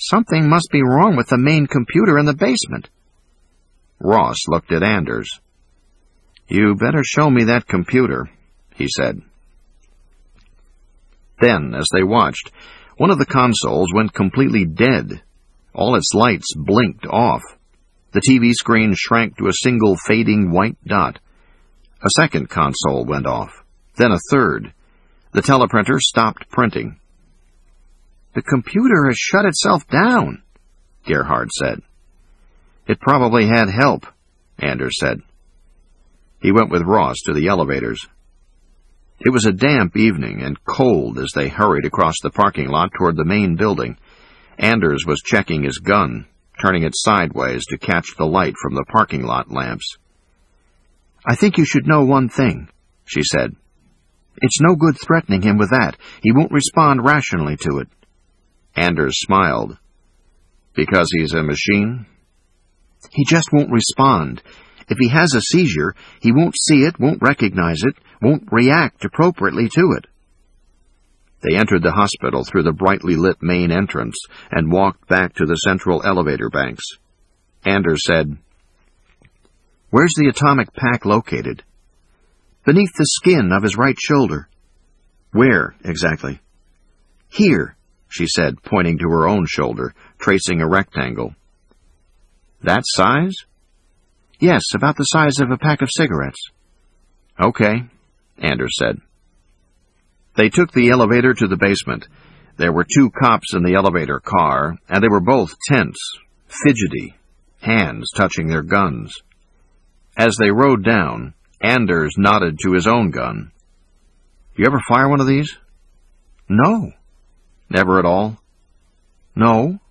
Something must be wrong with the main computer in the basement. Ross looked at Anders. "You better show me that computer," he said. Then, as they watched, one of the consoles went completely dead. All its lights blinked off. The TV screen shrank to a single fading white dot. A second console went off, then a third. The teleprinter stopped printing. "The computer has shut itself down," Gerhard said. "It probably had help," Anders said. He went with Ross to the elevators. It was a damp evening and cold as they hurried across the parking lot toward the main building. Anders was checking his gun, turning it sideways to catch the light from the parking lot lamps. "I think you should know one thing," she said. "It's no good threatening him with that. He won't respond rationally to it." Anders smiled. "Because he's a machine?" "He just won't respond. If he has a seizure, he won't see it, won't recognize it, won't react appropriately to it." They entered the hospital through the brightly lit main entrance and walked back to the central elevator banks. Anders said, "Where's the atomic pack located?" "Beneath the skin of his right shoulder." "Where, exactly?" "Here," she said, pointing to her own shoulder, tracing a rectangle. "That size?" "Yes, about the size of a pack of cigarettes." "Okay," Anders said. They took the elevator to the basement. There were 2 cops in the elevator car, and they were both tense, fidgety, hands touching their guns. As they rode down, Anders nodded to his own gun. "You ever fire one of these?" "No." "Never at all?" "No."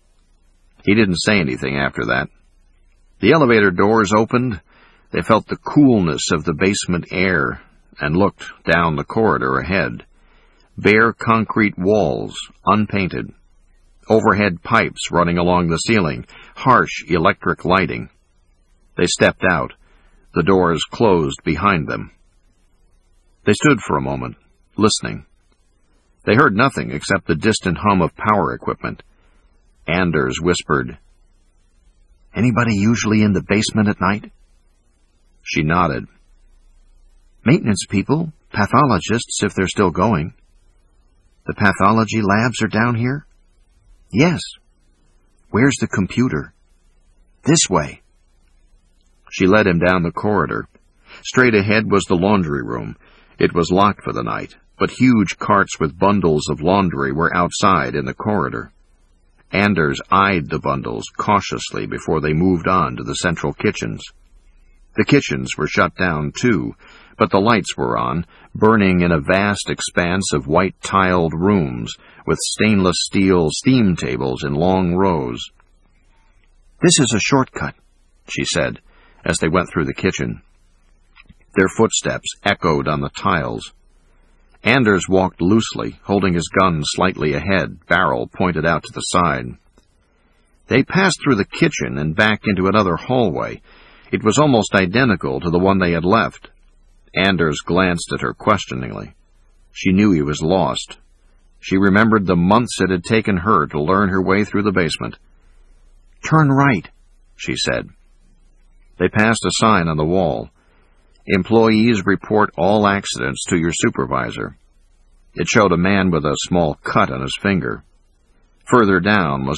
He didn't say anything after that. The elevator doors opened. They felt the coolness of the basement air and looked down the corridor ahead. Bare concrete walls, unpainted. Overhead pipes running along the ceiling, harsh electric lighting. They stepped out. The doors closed behind them. They stood for a moment, listening. They heard nothing except the distant hum of power equipment. Anders whispered, "Anybody usually in the basement at night?" She nodded. "Maintenance people, pathologists if they're still going." "The pathology labs are down here?" "Yes." "Where's the computer?" "This way." She led him down the corridor. Straight ahead was the laundry room. It was locked for the night, but huge carts with bundles of laundry were outside in the corridor. Anders eyed the bundles cautiously before they moved on to the central kitchens. The kitchens were shut down, too, but the lights were on, burning in a vast expanse of white-tiled rooms with stainless steel steam tables in long rows. "This is a shortcut," she said, as they went through the kitchen. Their footsteps echoed on the tiles. Anders walked loosely, holding his gun slightly ahead, barrel pointed out to the side. They passed through the kitchen and back into another hallway. It was almost identical to the one they had left. Anders glanced at her questioningly. She knew he was lost. She remembered the months it had taken her to learn her way through the basement. "Turn right," she said. They passed a sign on the wall. "Employees report all accidents to your supervisor." It showed a man with a small cut on his finger. Further down was